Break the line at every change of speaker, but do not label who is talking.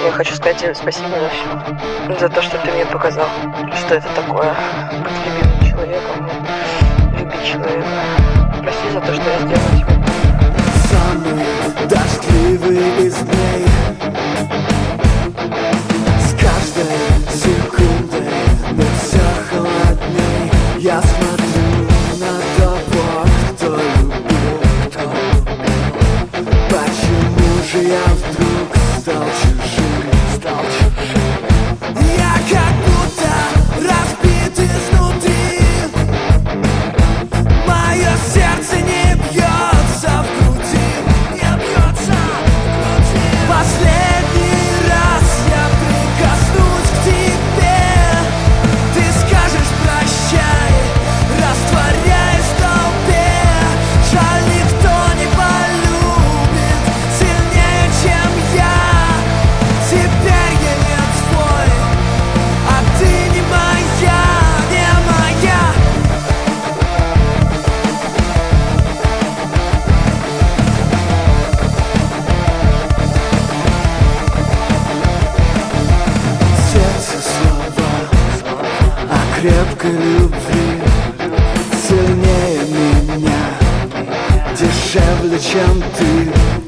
я хочу сказать тебе спасибо за все. За то, что ты мне показал, что это такое быть любимым человеком, любить человека. Прости за то, что я сделал тебе.
Самый дождливый из дней, с каждой секундой мне все холодней. Я смотрю на того, кто любил. Почему же я вдруг стал чужим? Я как будто разбит изнутри. Мое сердце не бьется в груди, не бьется в груди. Последний раз я прикоснусь к тебе. Ты скажешь прощай, растворяясь в толпе. Жаль, никто не полюбит сильнее, чем я. Теперь я не твой, а ты не моя, не моя. Сердце слова о крепкой любви, сильнее меня, дешевле, чем ты.